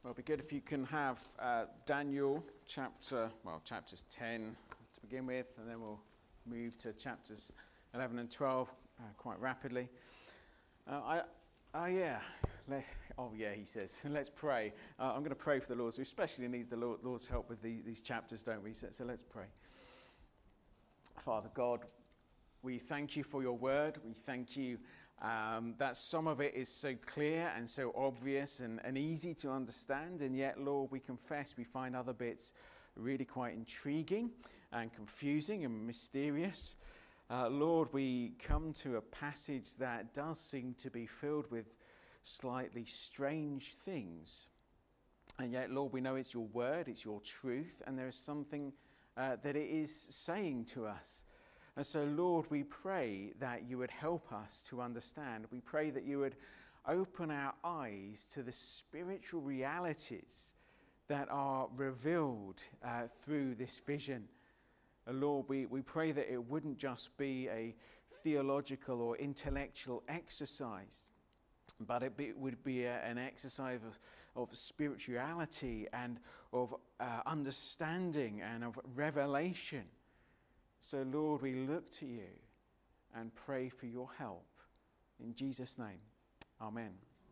Well, it'd be good if you can have Daniel chapters 10 to begin with, and then we'll move to chapters 11 and 12 quite rapidly. He says, let's pray. I'm going to pray for the Lord, who especially needs the Lord's help with these chapters, don't we? So let's pray. Father God, we thank you for your word. We thank you that some of it is so clear and so obvious and easy to understand, and yet, Lord, we confess we find other bits really quite intriguing and confusing and mysterious. Lord, we come to a passage that does seem to be filled with slightly strange things, and yet, Lord, we know it's your word, it's your truth, and there is something that it is saying to us. And so, Lord, we pray that you would help us to understand. We pray that you would open our eyes to the spiritual realities that are revealed through this vision. Lord, we pray that it wouldn't just be a theological or intellectual exercise, but it would be an exercise of spirituality and of understanding and of revelation. So, Lord, we look to you and pray for your help. In Jesus' name, amen.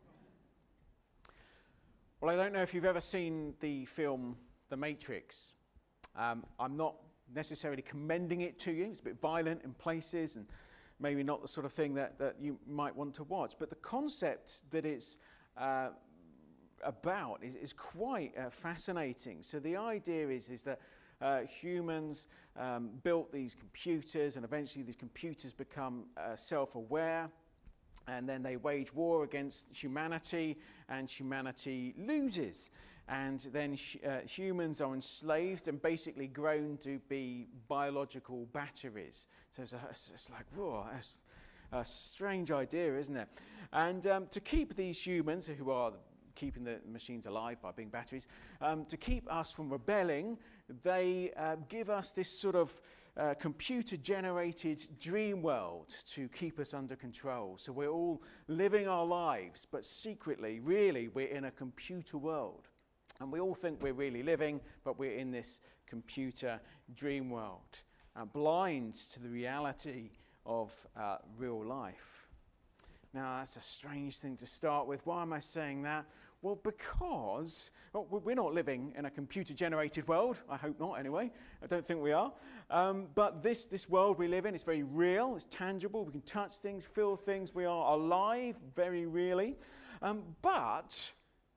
Well, I don't know if you've ever seen the film The Matrix. I'm not necessarily commending it to you. It's a bit violent in places and maybe not the sort of thing that you might want to watch. But the concept that it's about is quite fascinating. So the idea is that humans built these computers, and eventually these computers become self-aware, and then they wage war against humanity, and humanity loses. And then humans are enslaved and basically grown to be biological batteries. So it's like, whoa, that's a strange idea, isn't it? And to keep these humans, who are keeping the machines alive by being batteries, to keep us from rebelling, they give us this sort of computer-generated dream world to keep us under control. So we're all living our lives, but secretly, really, we're in a computer world. And we all think we're really living, but we're in this computer dream world, blind to the reality of real life. Now, that's a strange thing to start with. Why am I saying that? Well, because we're not living in a computer-generated world. I hope not, anyway. I don't think we are. But this world we live in is very real. It's tangible. We can touch things, feel things. We are alive, very really. But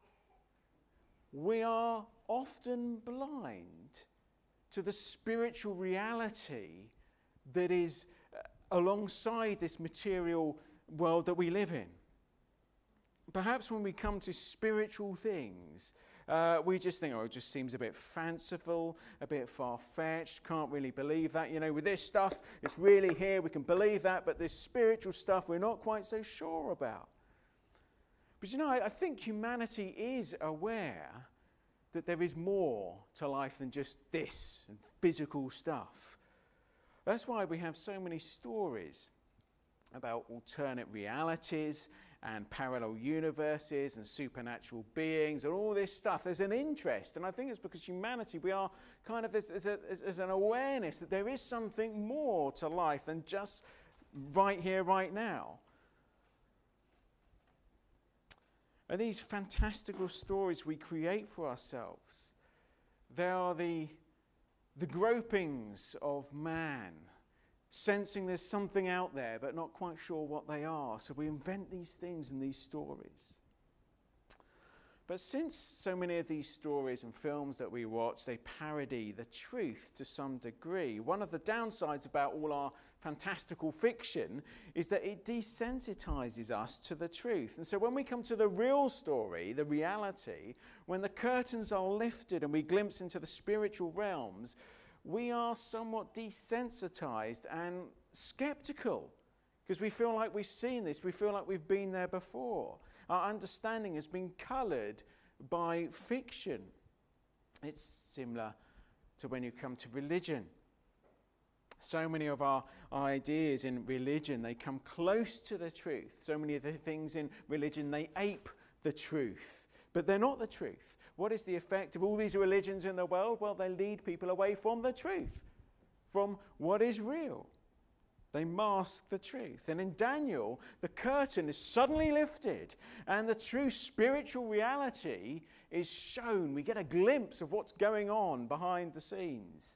we are often blind to the spiritual reality that is alongside this material world that we live in. Perhaps when we come to spiritual things, we just think, it just seems a bit fanciful, a bit far-fetched, can't really believe that. You know, with this stuff, it's really here, we can believe that, but this spiritual stuff we're not quite so sure about. But you know, I think humanity is aware that there is more to life than just this and physical stuff. That's why we have so many stories about alternate realities and parallel universes and supernatural beings and all this stuff. There's an interest, and I think it's because humanity, we are kind of, there's an awareness that there is something more to life than just right here, right now. And these fantastical stories we create for ourselves, they are the gropings of man, sensing there's something out there but not quite sure what they are. So we invent these things and these stories. But since so many of these stories and films that we watch, they parody the truth to some degree, one of the downsides about all our fantastical fiction is that it desensitizes us to the truth. And so when we come to the real story, the reality, when the curtains are lifted and we glimpse into the spiritual realms, we are somewhat desensitized and skeptical because we feel like we've seen this, we feel like we've been there before. Our understanding has been colored by fiction. It's similar to when you come to religion. So many of our ideas in religion, they come close to the truth. So many of the things in religion, they ape the truth, but they're not the truth. what is the effect of all these religions in the world? Well, they lead people away from the truth, from what is real. They mask the truth. And in Daniel, the curtain is suddenly lifted and the true spiritual reality is shown. We get a glimpse of what's going on behind the scenes.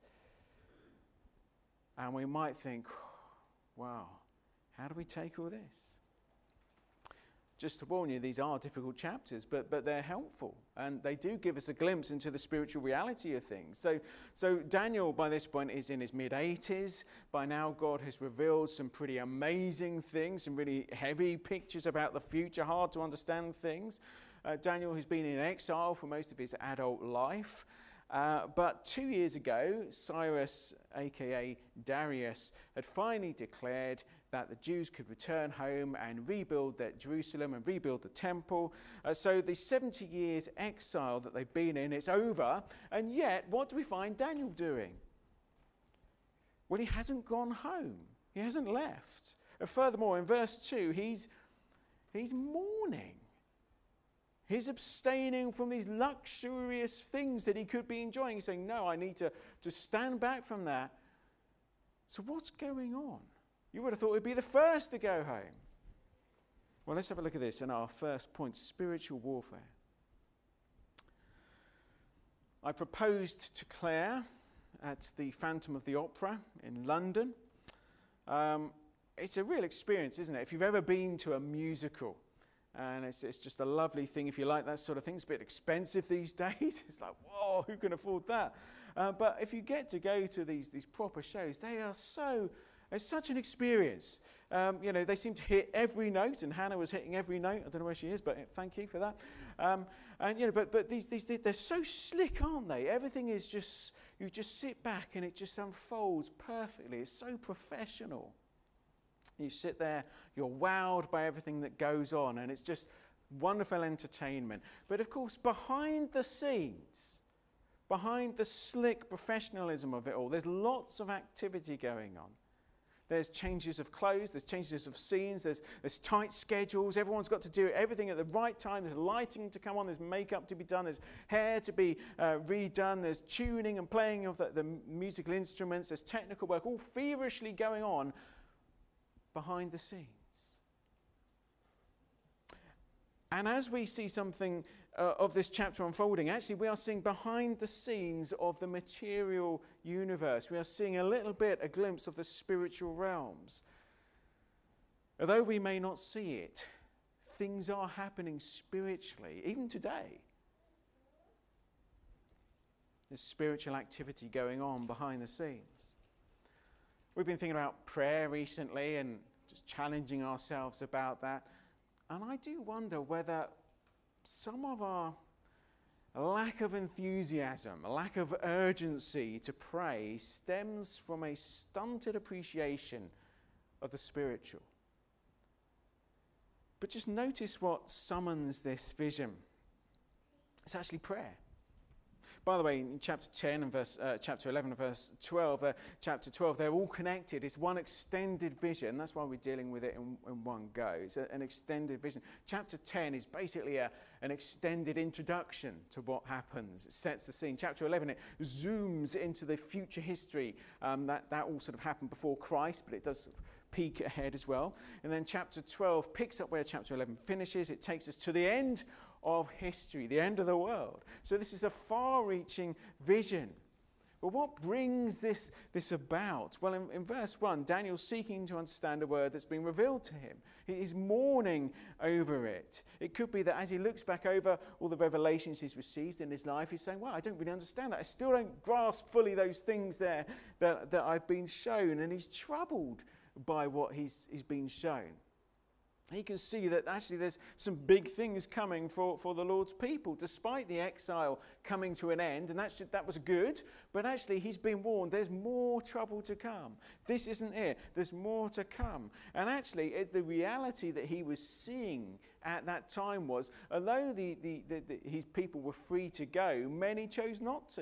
And we might think, wow, how do we take all this? Just to warn you, these are difficult chapters, but they're helpful. And they do give us a glimpse into the spiritual reality of things. So Daniel, by this point, is in his mid-80s. By now, God has revealed some pretty amazing things, some really heavy pictures about the future, hard to understand things. Daniel has been in exile for most of his adult life. But 2 years ago, Cyrus, a.k.a. Darius, had finally declared that the Jews could return home and rebuild Jerusalem and rebuild the temple. So the 70 years exile that they've been in, it's over. And yet, what do we find Daniel doing? Well, he hasn't gone home. He hasn't left. And furthermore, in verse 2, he's mourning. He's abstaining from these luxurious things that he could be enjoying. He's saying, no, I need to stand back from that. So what's going on? You would have thought he'd be the first to go home. Well, let's have a look at this in our first point, spiritual warfare. I proposed to Claire at the Phantom of the Opera in London. It's a real experience, isn't it? If you've ever been to a musical, and it's just a lovely thing if you like that sort of thing. It's a bit expensive these days. It's like, whoa, who can afford that? But if you get to go to these proper shows, it's such an experience. They seem to hit every note, and Hannah was hitting every note. I don't know where she is, but thank you for that. But these they're so slick, aren't they? Everything is just, you just sit back and it just unfolds perfectly. It's so professional. You sit there, you're wowed by everything that goes on, and it's just wonderful entertainment. But of course, behind the scenes, behind the slick professionalism of it all, there's lots of activity going on. There's changes of clothes, there's changes of scenes, there's tight schedules. Everyone's got to do everything at the right time. There's lighting to come on, there's makeup to be done, there's hair to be redone, there's tuning and playing of the musical instruments, there's technical work, all feverishly going on behind the scenes. And as we see something of this chapter unfolding, actually we are seeing behind the scenes of the material universe. We are seeing a glimpse of the spiritual realms. Although we may not see it, things are happening spiritually, even today. There's spiritual activity going on behind the scenes. We've been thinking about prayer recently and just challenging ourselves about that. And I do wonder whether some of our lack of enthusiasm, a lack of urgency to pray stems from a stunted appreciation of the spiritual. But just notice what summons this vision. It's actually prayer. By the way, in chapter 10 and chapter 11 and verse 12, chapter 12, they're all connected. It's one extended vision. That's why we're dealing with it in one go. It's an extended vision. Chapter 10 is basically an extended introduction to what happens. It sets the scene. Chapter 11, it zooms into the future history. That all sort of happened before Christ, but it does peek ahead as well. And then chapter 12 picks up where chapter 11 finishes. It takes us to the end of history, the end of the world. So this is a far-reaching vision. But what brings this about? Well, in verse 1, Daniel's seeking to understand a word that's been revealed to him. He is mourning over it. It could be that as he looks back over all the revelations he's received in his life, he's saying, well, I don't really understand that. I still don't grasp fully those things there that I've been shown. And he's troubled by what he's been shown. He can see that actually there's some big things coming for the Lord's people, despite the exile coming to an end, and that was good, but actually he's been warned there's more trouble to come. This isn't it. There's more to come. And actually, it's the reality that he was seeing at that time was, although his people were free to go, many chose not to.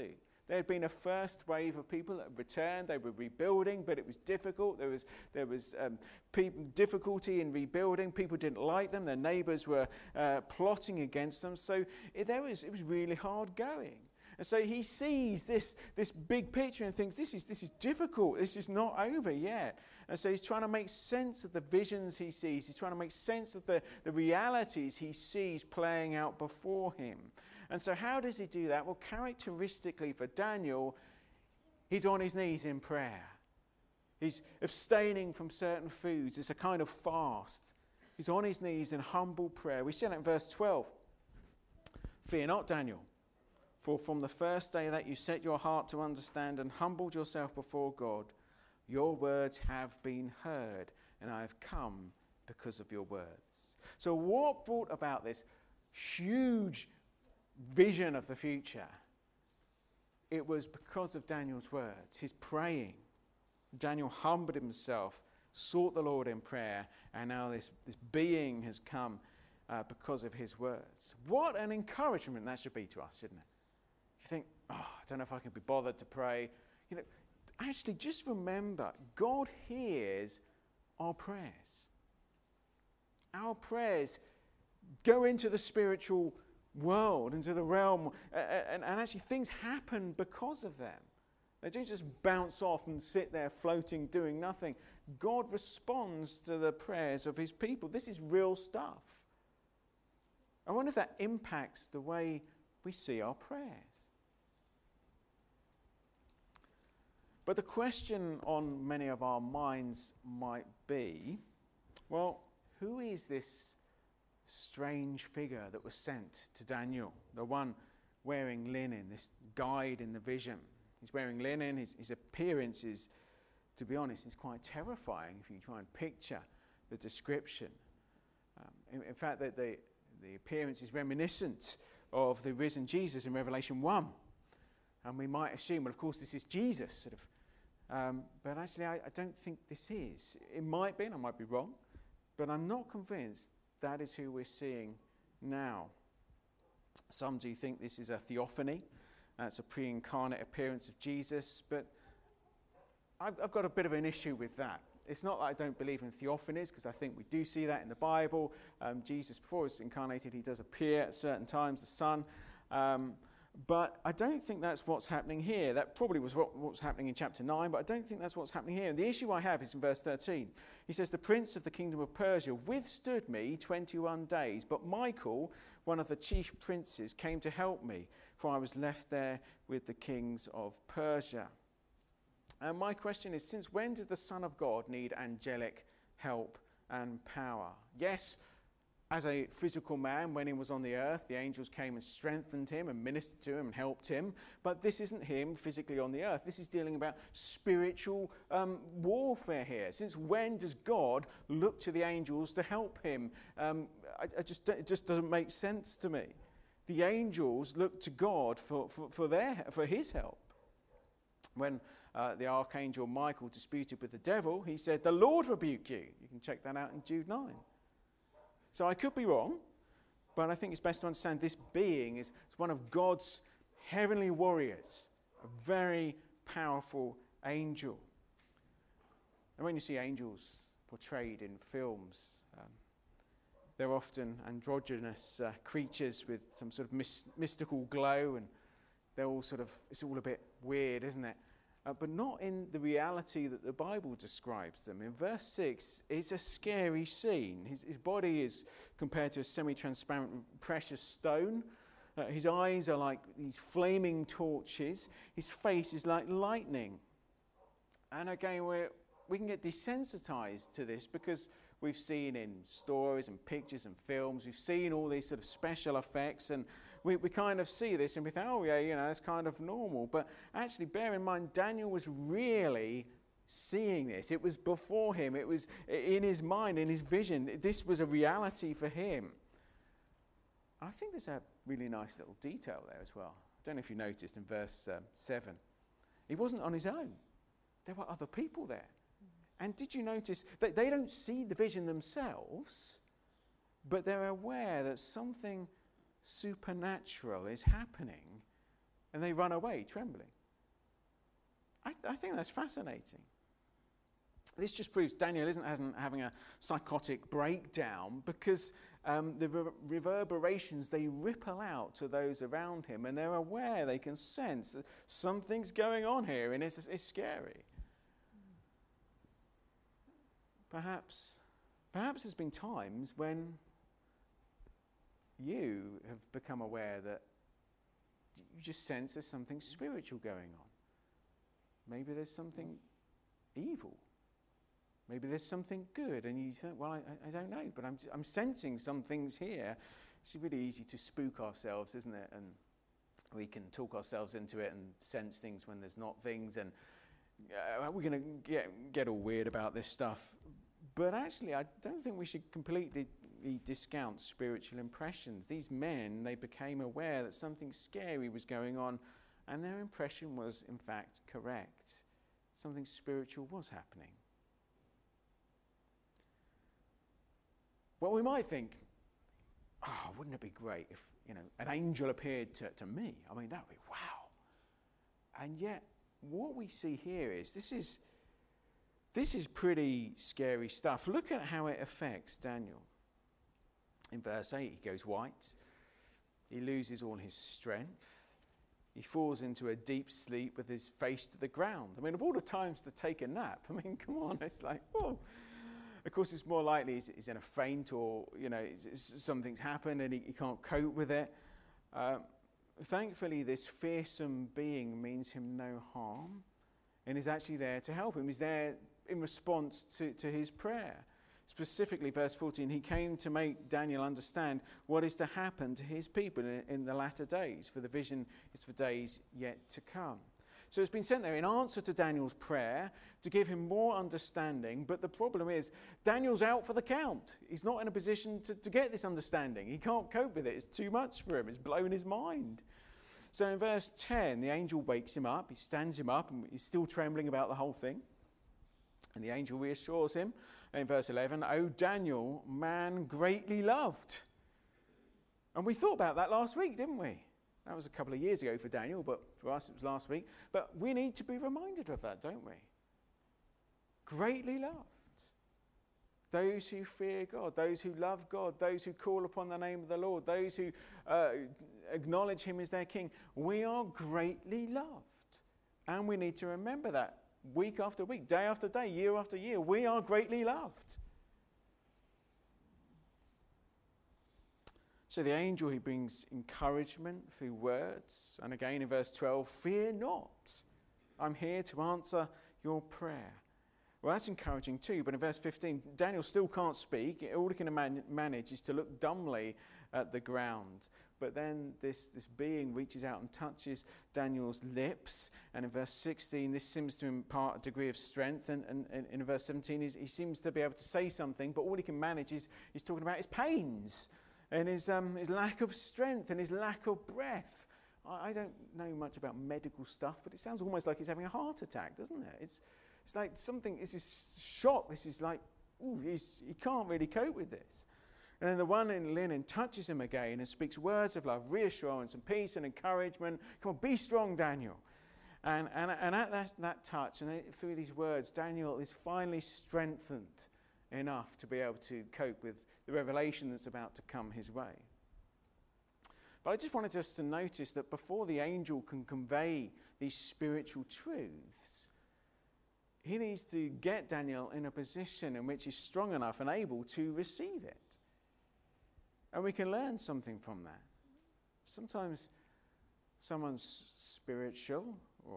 There had been a first wave of people that had returned. They were rebuilding, but it was difficult. There was difficulty in rebuilding. People didn't like them. Their neighbours were plotting against them. So it was really hard going. And so he sees this big picture and thinks, this is difficult. This is not over yet. And so he's trying to make sense of the visions he sees. He's trying to make sense of the realities he sees playing out before him. And so how does he do that? Well, characteristically for Daniel, he's on his knees in prayer. He's abstaining from certain foods. It's a kind of fast. He's on his knees in humble prayer. We see that in verse 12. Fear not, Daniel, for from the first day that you set your heart to understand and humbled yourself before God, your words have been heard, and I have come because of your words. So what brought about this huge vision of the future? It was because of Daniel's words, his praying. Daniel humbled himself, sought the Lord in prayer, and now this being has come because of his words. What an encouragement that should be to us, shouldn't it? You think, I don't know if I can be bothered to pray. Actually, just remember, God hears our prayers. Our prayers go into the spiritual world, into the realm, and actually things happen because of them. They don't just bounce off and sit there floating, doing nothing. God responds to the prayers of his people. This is real stuff. I wonder if that impacts the way we see our prayers. But the question on many of our minds might be, well, who is this strange figure that was sent to Daniel? The one wearing linen, this guide in the vision. He's wearing linen. His appearance is, to be honest, is quite terrifying if you try and picture the description. In fact, the appearance is reminiscent of the risen Jesus in Revelation 1. And we might assume, well, of course, this is Jesus, sort of. But actually, I don't think this is. It might be, and I might be wrong, but I'm not convinced that is who we're seeing now. Some do think this is a theophany. It's a pre-incarnate appearance of Jesus, but I've got a bit of an issue with that. It's not that I don't believe in theophanies, because I think we do see that in the Bible. Jesus, before he's incarnated, he does appear at certain times, the Son. But I don't think that's what's happening here. That probably was what's happening in chapter 9, but I don't think that's what's happening here. And the issue I have is in verse 13. He says, the prince of the kingdom of Persia withstood me 21 days, but Michael, one of the chief princes, came to help me, for I was left there with the kings of Persia. And my question is, since when did the Son of God need angelic help and power? Yes, as a physical man, when he was on the earth, the angels came and strengthened him and ministered to him and helped him. But this isn't him physically on the earth. This is dealing about spiritual warfare here. Since when does God look to the angels to help him? It just doesn't make sense to me. The angels look to God for his help. When the archangel Michael disputed with the devil, he said, "The Lord rebuke you." You can check that out in Jude 9. So I could be wrong, but I think it's best to understand this being is one of God's heavenly warriors, a very powerful angel. And when you see angels portrayed in films, they're often androgynous creatures with some sort of mystical glow, and they're all it's all a bit weird, isn't it? But not in the reality that the Bible describes them. In verse 6, it's a scary scene. His body is compared to a semi-transparent precious stone. His eyes are like these flaming torches. His face is like lightning. And again, we can get desensitized to this because we've seen in stories and pictures and films, we've seen all these sort of special effects, and we kind of see this and we think, oh yeah, it's kind of normal. But actually, bear in mind, Daniel was really seeing this. It was before him. It was in his mind, in his vision. This was a reality for him. I think there's a really nice little detail there as well. I don't know if you noticed in verse 7. He wasn't on his own. There were other people there. And did you notice that they don't see the vision themselves, but they're aware that something supernatural is happening, and they run away trembling. I think that's fascinating. This just proves Daniel isn't having a psychotic breakdown, because the reverberations, they ripple out to those around him, and they're aware, they can sense that something's going on here, and it's scary. Perhaps there's been times when you have become aware that you just sense there's something spiritual going on. Maybe there's something evil. Maybe there's something good, and you think, well, I don't know, but I'm sensing some things here. It's really easy to spook ourselves, isn't it? And we can talk ourselves into it and sense things when there's not things, and we're going to get all weird about this stuff. But actually, I don't think we should completely discount spiritual impressions. These men, they became aware that something scary was going on, and their impression was, in fact, correct. Something spiritual was happening. Well, we might think, wouldn't it be great if, an angel appeared to me? I mean, that would be wow. And yet, what we see here is, this is pretty scary stuff. Look at how it affects Daniel. In verse 8, he goes white. He loses all his strength. He falls into a deep sleep with his face to the ground. I mean, of all the times to take a nap, I mean, come on, it's like, whoa. Of course, it's more likely he's in a faint, or, something's happened and he can't cope with it. Thankfully, this fearsome being means him no harm and is actually there to help him. He's there in response to his prayer. Specifically, verse 14, he came to make Daniel understand what is to happen to his people in the latter days, for the vision is for days yet to come. So it's been sent there in answer to Daniel's prayer to give him more understanding. But the problem is, Daniel's out for the count. He's not in a position to get this understanding. He can't cope with it. It's too much for him. It's blowing his mind. So in verse 10, the angel wakes him up. He stands him up, and he's still trembling about the whole thing. And the angel reassures him in verse 11, "O Daniel, man greatly loved." And we thought about that last week, didn't we? That was a couple of years ago for Daniel, but for us it was last week. But we need to be reminded of that, don't we? Greatly loved. Those who fear God, those who love God, those who call upon the name of the Lord, those who acknowledge him as their king. We are greatly loved. And we need to remember that week after week, day after day, year after year. We are greatly loved. So the angel, he brings encouragement through words. And again in verse 12, fear not. I'm here to answer your prayer. Well, that's encouraging too. But in verse 15, Daniel still can't speak. All he can manage is to look dumbly at the ground. But then this being reaches out and touches Daniel's lips. And in verse 16, this seems to impart a degree of strength. And in verse 17, he seems to be able to say something. But all he can manage is talking about his pains and his lack of strength and his lack of breath. I don't know much about medical stuff, but it sounds almost like he's having a heart attack, doesn't it? It's like something, it's this shock. This is like, he can't really cope with this. And then the one in linen touches him again and speaks words of love, reassurance and peace and encouragement. Come on, be strong, Daniel. And at that touch and through these words, Daniel is finally strengthened enough to be able to cope with the revelation that's about to come his way. But I just wanted us to notice that before the angel can convey these spiritual truths, he needs to get Daniel in a position in which he's strong enough and able to receive it. And we can learn something from that. Sometimes someone's spiritual,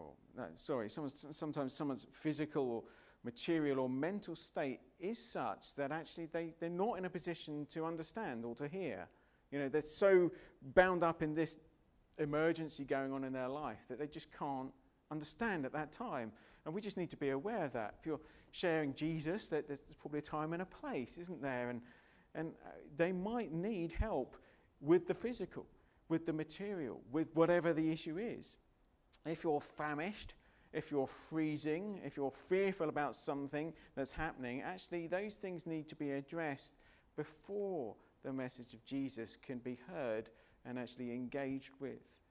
sometimes someone's physical or material or mental state is such that actually they're not in a position to understand or to hear. They're so bound up in this emergency going on in their life that they just can't understand at that time. And we just need to be aware of that. If you're sharing Jesus, there's probably a time and a place, isn't there? And they might need help with the physical, with the material, with whatever the issue is. If you're famished, if you're freezing, if you're fearful about something that's happening, actually those things need to be addressed before the message of Jesus can be heard and actually engaged with.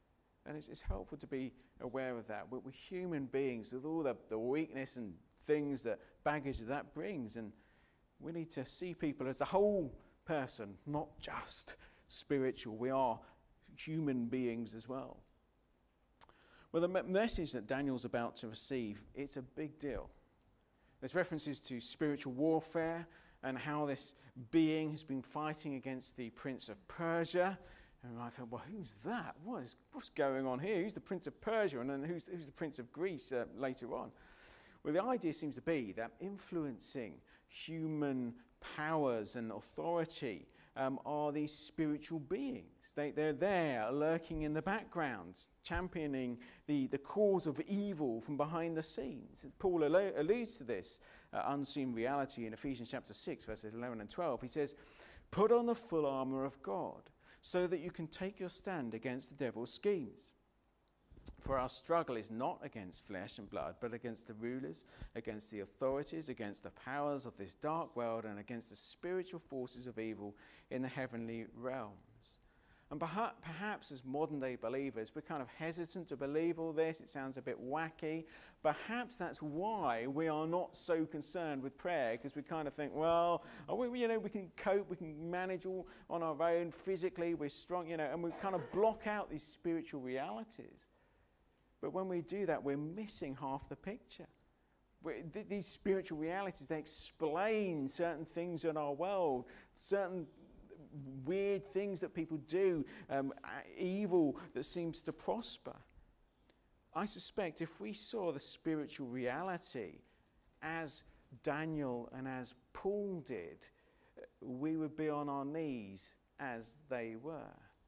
And it's helpful to be aware of that. We're human beings with all the weakness and things, that baggage that brings. And we need to see people as a whole person, not just spiritual. We are human beings as well. Well, the message that Daniel's about to receive, it's a big deal. There's references to spiritual warfare and how this being has been fighting against the prince of Persia. And I thought, well, who's that? What's going on here? Who's the prince of Persia? And then who's the prince of Greece later on? Well, the idea seems to be that influencing human powers and authority are these spiritual beings. They're there, lurking in the background, championing the cause of evil from behind the scenes. Paul alludes to this unseen reality in Ephesians chapter 6, verses 11 and 12. He says, "Put on the full armour of God, so that you can take your stand against the devil's schemes. For our struggle is not against flesh and blood, but against the rulers, against the authorities, against the powers of this dark world, and against the spiritual forces of evil in the heavenly realms." And perhaps as modern-day believers, we're kind of hesitant to believe all this. It sounds a bit wacky. Perhaps that's why we are not so concerned with prayer, because we kind of think, well, we can cope, we can manage all on our own. Physically, we're strong, and we kind of block out these spiritual realities. But when we do that, we're missing half the picture. These spiritual realities, they explain certain things in our world, certain weird things that people do, evil that seems to prosper. I suspect if we saw the spiritual reality as Daniel and as Paul did, we would be on our knees as they were.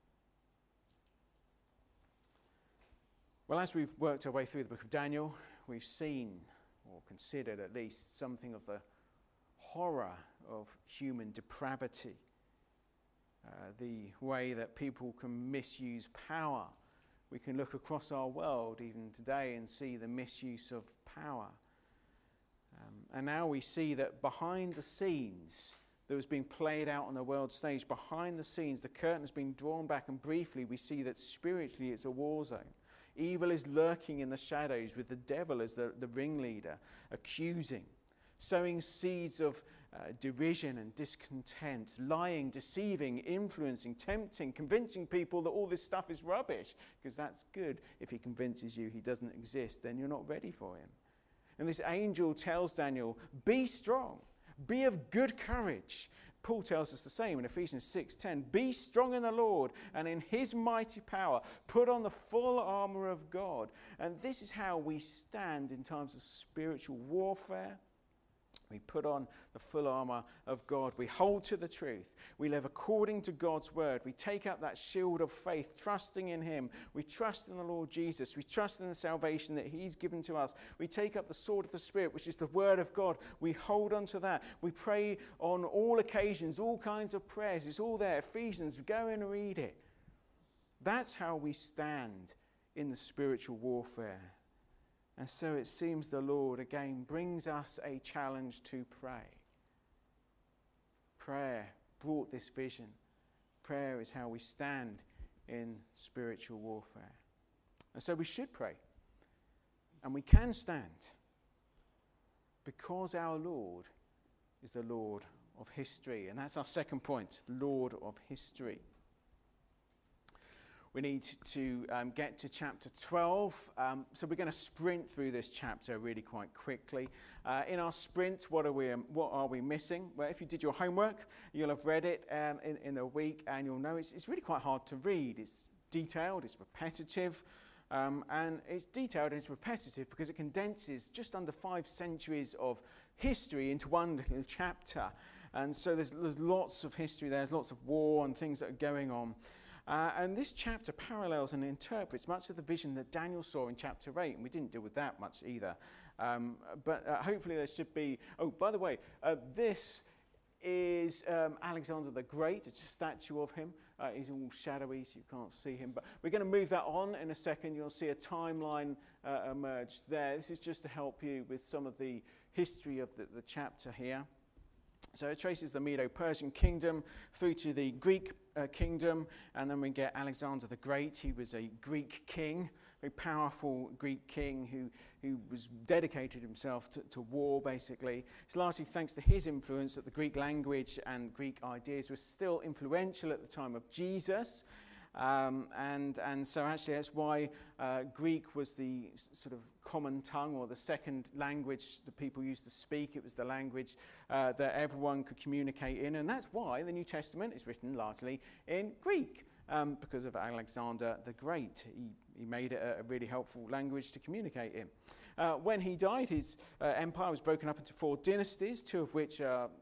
Well, as we've worked our way through the book of Daniel, we've seen, or considered at least, something of the horror of human depravity. The way that people can misuse power. We can look across our world even today and see the misuse of power. And now we see that behind the scenes that was being played out on the world stage, behind the scenes, the curtain has been drawn back, and briefly we see that spiritually it's a war zone. Evil is lurking in the shadows with the devil as the ringleader, accusing, sowing seeds of derision and discontent, lying, deceiving, influencing, tempting, convincing people that all this stuff is rubbish, because that's good. If he convinces you he doesn't exist, then you're not ready for him. And this angel tells Daniel, be strong, be of good courage. Paul tells us the same in Ephesians 6:10. Be strong in the Lord and in his mighty power. Put on the full armour of God. And this is how we stand in times of spiritual warfare. We put on the full armour of God. We hold to the truth. We live according to God's word. We take up that shield of faith, trusting in him. We trust in the Lord Jesus. We trust in the salvation that he's given to us. We take up the sword of the Spirit, which is the word of God. We hold on to that. We pray on all occasions, all kinds of prayers. It's all there. Ephesians, go and read it. That's how we stand in the spiritual warfare. And so it seems the Lord again brings us a challenge to pray. Prayer brought this vision. Prayer is how we stand in spiritual warfare. And so we should pray. And we can stand because our Lord is the Lord of history. And that's our second point, Lord of history. We need to get to chapter 12. So we're going to sprint through this chapter really quite quickly. In our sprint, what are we missing? Well, if you did your homework, you'll have read it in a week, and you'll know it's really quite hard to read. It's detailed, it's repetitive, and it's detailed and it's repetitive because it condenses just under 5 centuries of history into one little chapter. And so there's lots of history, there's lots of war and things that are going on. And this chapter parallels and interprets much of the vision that Daniel saw in chapter 8, and we didn't deal with that much either. But hopefully there should be... Oh, by the way, this is Alexander the Great. It's a statue of him. He's all shadowy, so you can't see him. But we're going to move that on in a second. You'll see a timeline emerge there. This is just to help you with some of the history of the chapter here. So it traces the Medo-Persian kingdom through to the Greek kingdom, and then we get Alexander the Great. He was a Greek king, a powerful Greek king who was dedicated himself to war, basically. It's largely thanks to his influence that the Greek language and Greek ideas were still influential at the time of Jesus. And so actually that's why Greek was the sort of common tongue, or the second language that people used to speak. It was the language that everyone could communicate in, and that's why the New Testament is written largely in Greek, because of Alexander the Great. He made it a really helpful language to communicate in. When he died, his empire was broken up into 4 dynasties, 2 of which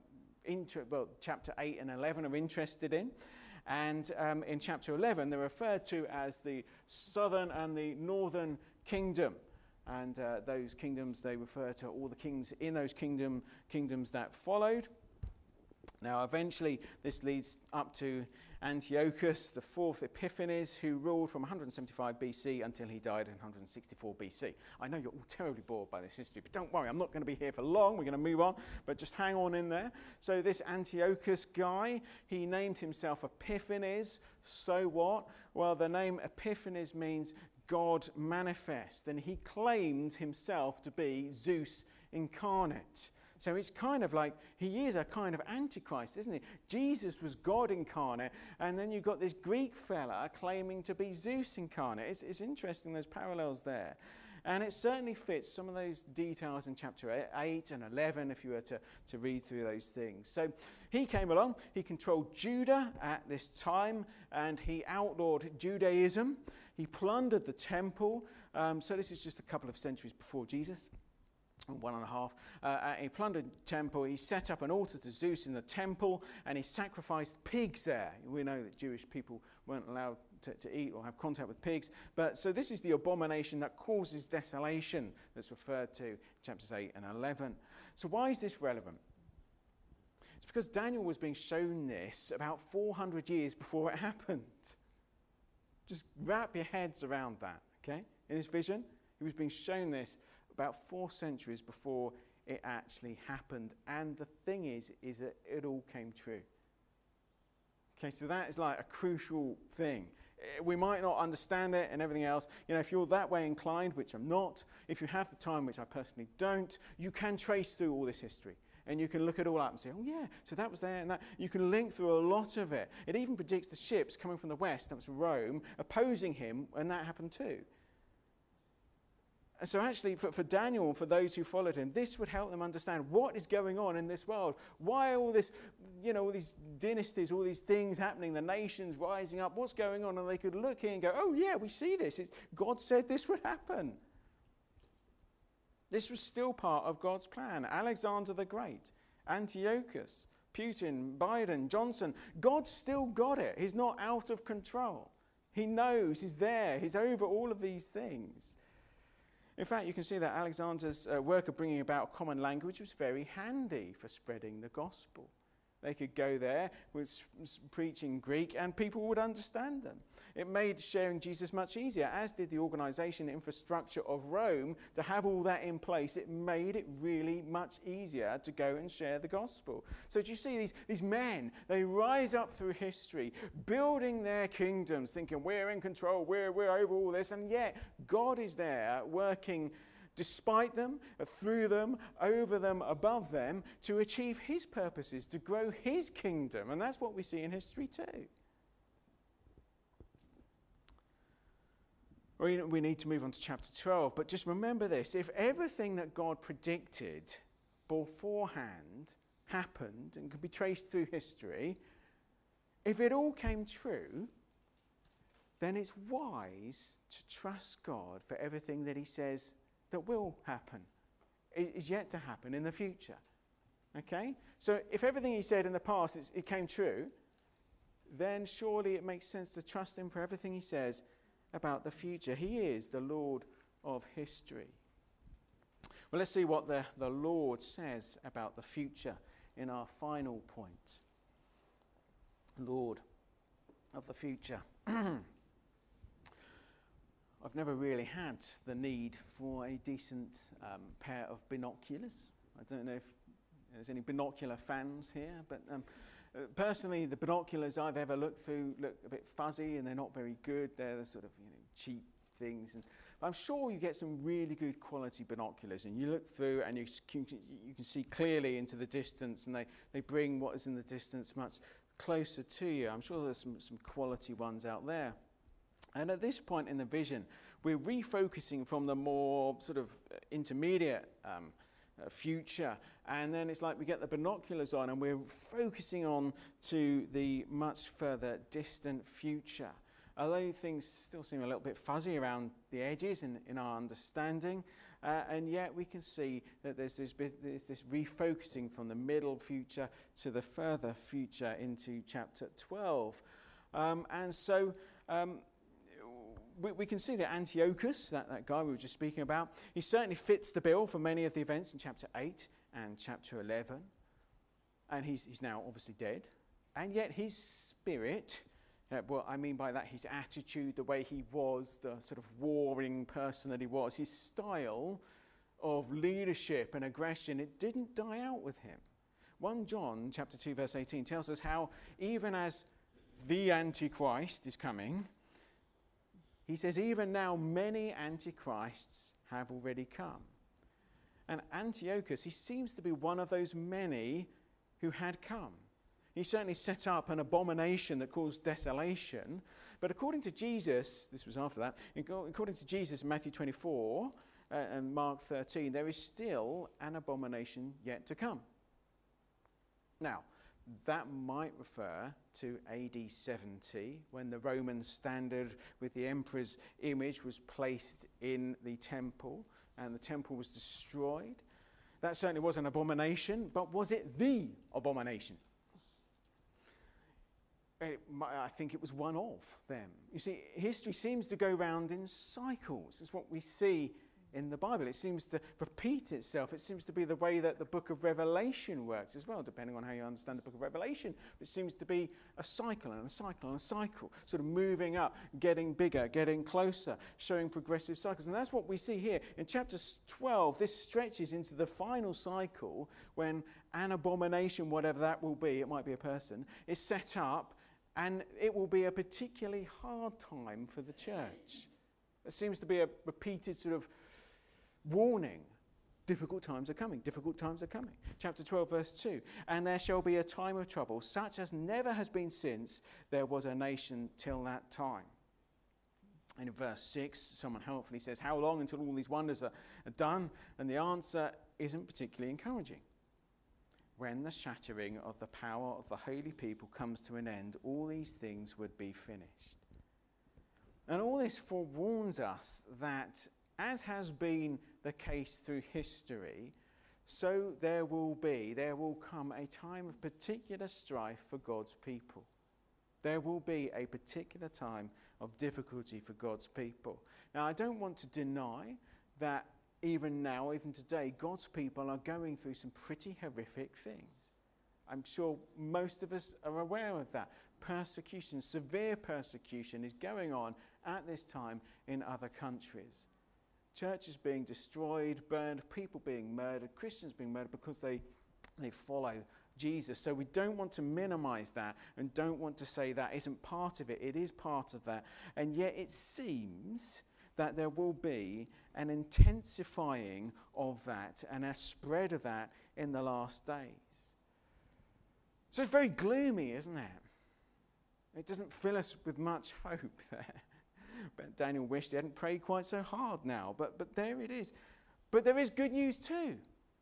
chapter 8 and 11 are interested in. And in chapter 11, they're referred to as the southern and the northern kingdom. And those kingdoms, they refer to all the kings in those kingdoms that followed. Now, eventually, this leads up to Antiochus, the 4th Epiphanes, who ruled from 175 BC until he died in 164 BC. I know you're all terribly bored by this history, but don't worry, I'm not going to be here for long. We're going to move on, but just hang on in there. So this Antiochus guy, he named himself Epiphanes. So what? Well, the name Epiphanes means God manifest, and he claimed himself to be Zeus incarnate. So it's kind of like he is a kind of antichrist, isn't he? Jesus was God incarnate, and then you've got this Greek fella claiming to be Zeus incarnate. It's interesting, there's parallels there. And it certainly fits some of those details in chapter 8 and 11 if you were to read through those things. So he came along, he controlled Judah at this time, and he outlawed Judaism. He plundered the temple. So this is just a couple of centuries before Jesus. 1.5. He plundered the temple. He set up an altar to Zeus in the temple, and he sacrificed pigs there. We know that Jewish people weren't allowed to eat or have contact with pigs. But so this is the abomination that causes desolation that's referred to in chapters 8 and 11. So why is this relevant? It's because Daniel was being shown this about 400 years before it happened. Just wrap your heads around that, okay? In this vision, he was being shown this about 4 centuries before it actually happened. And the thing is that it all came true. Okay, so that is like a crucial thing. We might not understand it and everything else. You know, if you're that way inclined, which I'm not, if you have the time, which I personally don't, you can trace through all this history. And you can look it all up and say, oh yeah, so that was there and that. You can link through a lot of it. It even predicts the ships coming from the west, that was Rome, opposing him, and that happened too. And so actually, for Daniel and for those who followed him, this would help them understand what is going on in this world. Why all this, all these dynasties, all these things happening, the nations rising up, what's going on? And they could look here and go, oh yeah, we see this. God said this would happen. This was still part of God's plan. Alexander the Great, Antiochus, Putin, Biden, Johnson. God still got it. He's not out of control. He knows, he's there, he's over all of these things. In fact, you can see that Alexander's work of bringing about a common language was very handy for spreading the gospel. They could go there with preaching Greek and people would understand them. It made sharing Jesus much easier, as did the organization infrastructure of Rome. To have all that in place, it made it really much easier to go and share the gospel. So do you see these men, they rise up through history, building their kingdoms, thinking we're in control, we're over all this, and yet God is there working despite them, through them, over them, above them, to achieve his purposes, to grow his kingdom. And that's what we see in history too. We need to move on to chapter 12, but just remember this. If everything that God predicted beforehand happened and could be traced through history, if it all came true, then it's wise to trust God for everything that he says that will happen, is yet to happen in the future. Okay? So if everything he said in the past, it came true, then surely it makes sense to trust him for everything he says about the future. He is the Lord of history. Well, let's see what the Lord says about the future in our final point. Lord of the future. I've never really had the need for a decent pair of binoculars. I don't know if there's any binocular fans here, but personally, the binoculars I've ever looked through look a bit fuzzy and they're not very good. They're the sort of cheap things. But I'm sure you get some really good quality binoculars, and you look through and you can see clearly into the distance, and they bring what is in the distance much closer to you. I'm sure there's some quality ones out there. And at this point in the vision, we're refocusing from the more sort of intermediate future, and then it's like we get the binoculars on and we're focusing on to the much further distant future. Although things still seem a little bit fuzzy around the edges in our understanding, and yet we can see that there's this refocusing from the middle future to the further future into chapter 12. We can see that Antiochus, that guy we were just speaking about, he certainly fits the bill for many of the events in chapter 8 and chapter 11. And he's now obviously dead. And yet his spirit, what I mean by that, his attitude, the way he was, the sort of warring person that he was, his style of leadership and aggression, it didn't die out with him. 1 John chapter 2 verse 18 tells us how even as the Antichrist is coming, he says, even now many antichrists have already come. And Antiochus, he seems to be one of those many who had come. He certainly set up an abomination that caused desolation. But according to Jesus, this was after that, according to Jesus in Matthew 24 and Mark 13, there is still an abomination yet to come. Now, that might refer to AD 70, when the Roman standard with the emperor's image was placed in the temple, and the temple was destroyed. That certainly was an abomination, but was it the abomination? I think it was one of them. You see, history seems to go round in cycles. It's what we see in the Bible. It seems to repeat itself. It seems to be the way that the book of Revelation works as well, depending on how you understand the book of Revelation. It seems to be a cycle and a cycle and a cycle, sort of moving up, getting bigger, getting closer, showing progressive cycles. And that's what we see here. In chapter 12, this stretches into the final cycle when an abomination, whatever that will be, it might be a person, is set up, and it will be a particularly hard time for the church. There seems to be a repeated sort of warning. Difficult times are coming. Difficult times are coming. Chapter 12, verse 2. And there shall be a time of trouble, such as never has been since there was a nation till that time. And in verse 6, someone helpfully says, how long until all these wonders are done? And the answer isn't particularly encouraging. When the shattering of the power of the holy people comes to an end, all these things would be finished. And all this forewarns us that, as has been the case through history, so there will come a time of particular strife for God's people. There will be a particular time of difficulty for God's people. Now, I don't want to deny that even now, even today, God's people are going through some pretty horrific things. I'm sure most of us are aware of that. Persecution, severe persecution, is going on at this time in other countries. Churches being destroyed, burned, people being murdered, Christians being murdered because they follow Jesus. So we don't want to minimize that and don't want to say that isn't part of it. It is part of that. And yet it seems that there will be an intensifying of that and a spread of that in the last days. So it's very gloomy, isn't it? It doesn't fill us with much hope there. But Daniel wished he hadn't prayed quite so hard now, but there it is. But there is good news too.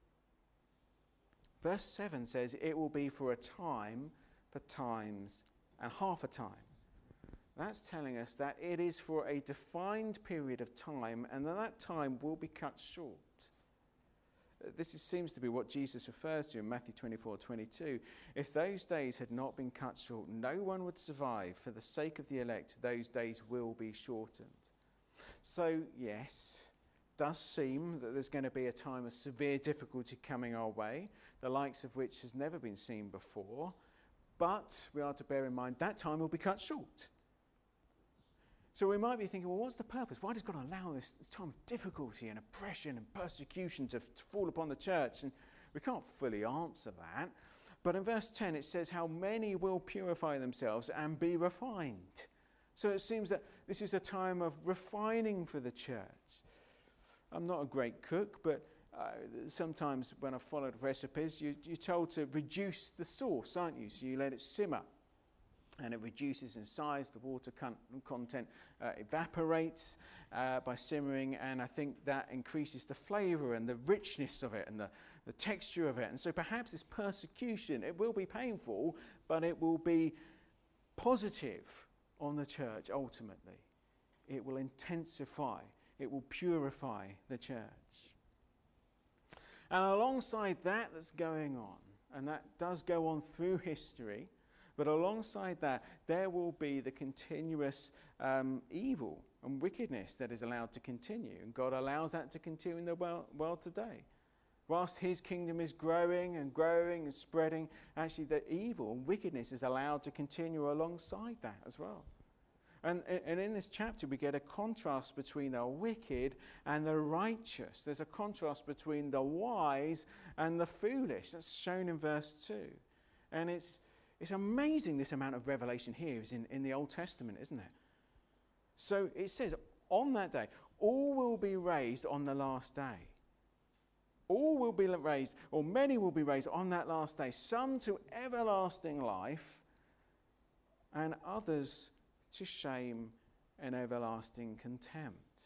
Verse 7 says, it will be for a time, for times, and half a time. That's telling us that it is for a defined period of time, and that time will be cut short. Seems to be what Jesus refers to in Matthew 24:22. If those days had not been cut short, no one would survive. For the sake of the elect, those days will be shortened. So, yes, does seem that there's going to be a time of severe difficulty coming our way, the likes of which has never been seen before. But we are to bear in mind that time will be cut short. So we might be thinking, well, what's the purpose? Why does God allow this time of difficulty and oppression and persecution to fall upon the church? And We can't fully answer that. But in verse 10 it says how many will purify themselves and be refined. So it seems that this is a time of refining for the church. I'm not a great cook, but sometimes when I've followed recipes, you're told to reduce the sauce, aren't you? So you let it simmer. And it reduces in size, the water content evaporates by simmering, and I think that increases the flavour and the richness of it and the texture of it. And so perhaps this persecution, it will be painful, but it will be positive on the church ultimately. It will intensify, it will purify the church. And alongside that's going on, and that does go on through history, but alongside that, there will be the continuous evil and wickedness that is allowed to continue. And God allows that to continue in the world today. Whilst his kingdom is growing and growing and spreading, actually the evil and wickedness is allowed to continue alongside that as well. And in this chapter, we get a contrast between the wicked and the righteous. There's a contrast between the wise and the foolish. That's shown in verse 2. And it's amazing this amount of revelation here is in the Old Testament, isn't it? So it says, on that day, all will be raised on the last day. All will be raised, or many will be raised on that last day. Some to everlasting life, and others to shame and everlasting contempt.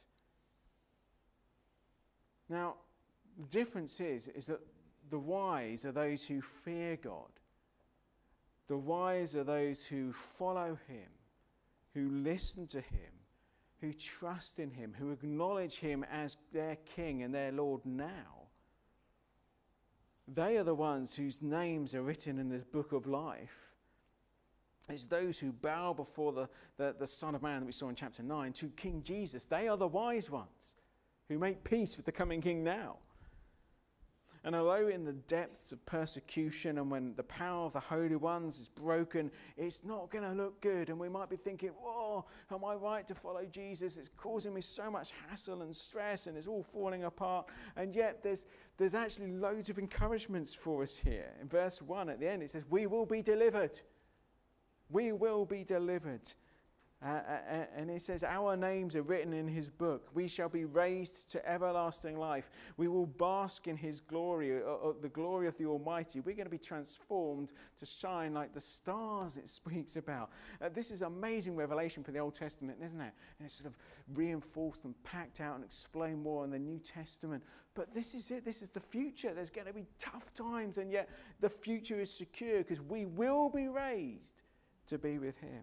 Now, the difference is that the wise are those who fear God. The wise are those who follow him, who listen to him, who trust in him, who acknowledge him as their king and their Lord now. They are the ones whose names are written in this book of life. It's those who bow before the Son of Man that we saw in chapter 9, to King Jesus. They are the wise ones who make peace with the coming king now. And although in the depths of persecution and when the power of the holy ones is broken, it's not going to look good. And we might be thinking, whoa, am I right to follow Jesus? It's causing me so much hassle and stress and it's all falling apart. And yet there's actually loads of encouragements for us here. In verse 1 at the end it says, we will be delivered. We will be delivered. And it says, our names are written in his book. We shall be raised to everlasting life. We will bask in his glory, the glory of the Almighty. We're going to be transformed to shine like the stars it speaks about. This is amazing revelation for the Old Testament, isn't it? And it's sort of reinforced and packed out and explained more in the New Testament. But this is it. This is the future. There's going to be tough times, and yet the future is secure because we will be raised to be with him.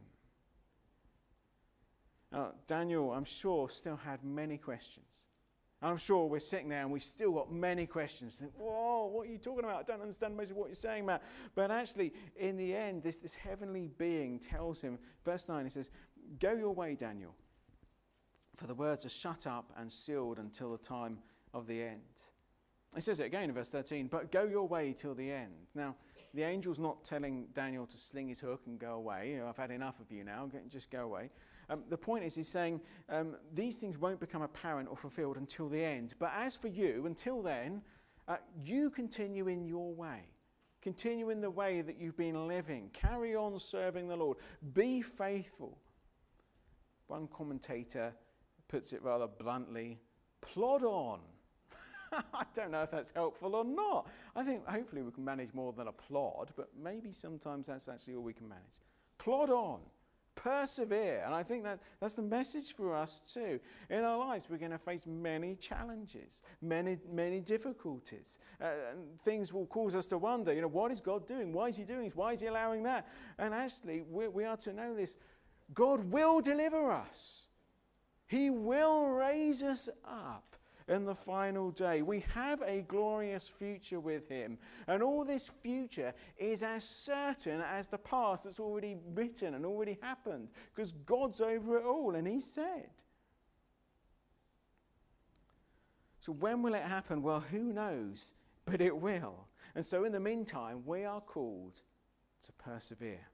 Now, Daniel, I'm sure, still had many questions. I'm sure we're sitting there and we've still got many questions. Think, whoa, what are you talking about? I don't understand most of what you're saying, Matt. But actually, in the end, this heavenly being tells him, verse 9, it says, go your way, Daniel, for the words are shut up and sealed until the time of the end. It says it again in verse 13, but go your way till the end. Now, the angel's not telling Daniel to sling his hook and go away. I've had enough of you now, just go away. The point is, he's saying these things won't become apparent or fulfilled until the end. But as for you, until then, you continue in your way. Continue in the way that you've been living. Carry on serving the Lord. Be faithful. One commentator puts it rather bluntly, plod on. I don't know if that's helpful or not. I think hopefully we can manage more than a plod, but maybe sometimes that's actually all we can manage. Plod on. Persevere. And I think that's the message for us too. In our lives, we're going to face many challenges, many difficulties. Things will cause us to wonder, what is God doing? Why is he doing this? Why is he allowing that? And actually, we are to know this. God will deliver us. He will raise us up in the final day. We have a glorious future with him. And all this future is as certain as the past that's already written and already happened, because God's over it all, and he said. So when will it happen? Well, who knows? But it will. And so in the meantime, we are called to persevere,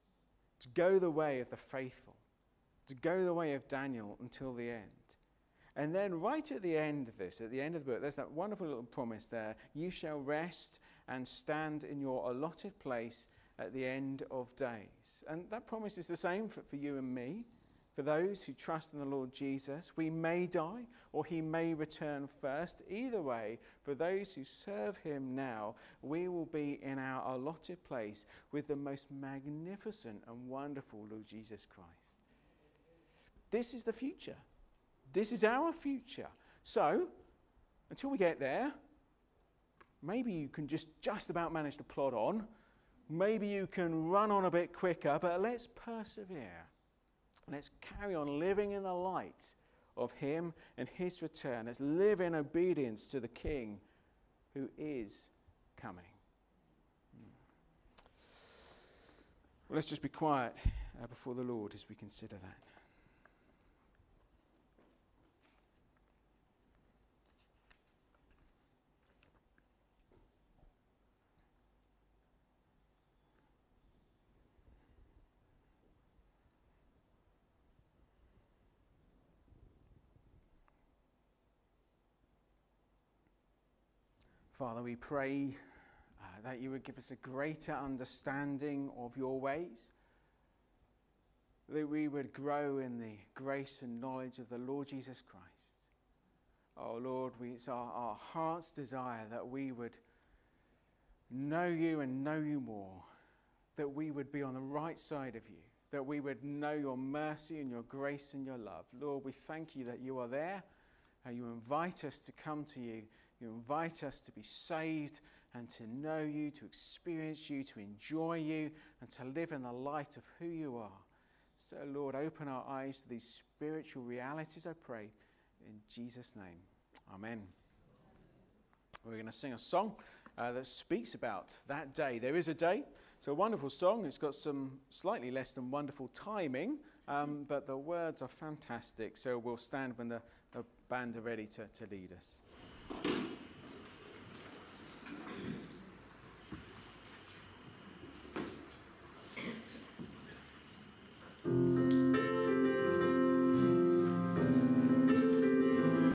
to go the way of the faithful, to go the way of Daniel until the end. And then right at the end of this, at the end of the book, there's that wonderful little promise there. You shall rest and stand in your allotted place at the end of days. And that promise is the same for you and me. For those who trust in the Lord Jesus, we may die or he may return first. Either way, for those who serve him now, we will be in our allotted place with the most magnificent and wonderful Lord Jesus Christ. This is the future. This is our future. So, until we get there, maybe you can just about manage to plod on. Maybe you can run on a bit quicker, but let's persevere. Let's carry on living in the light of him and his return. Let's live in obedience to the King who is coming. Well, let's just be quiet before the Lord as we consider that. Father, we pray that you would give us a greater understanding of your ways, that we would grow in the grace and knowledge of the Lord Jesus Christ. Oh Lord, it's our heart's desire that we would know you and know you more, that we would be on the right side of you, that we would know your mercy and your grace and your love. Lord, we thank you that you are there, and you invite us to come to you. You invite us to be saved and to know you, to experience you, to enjoy you, and to live in the light of who you are. So, Lord, open our eyes to these spiritual realities, I pray, in Jesus' name. Amen. We're going to sing a song that speaks about that day. There is a day. It's a wonderful song. It's got some slightly less than wonderful timing, but the words are fantastic. So we'll stand when the band are ready to lead us.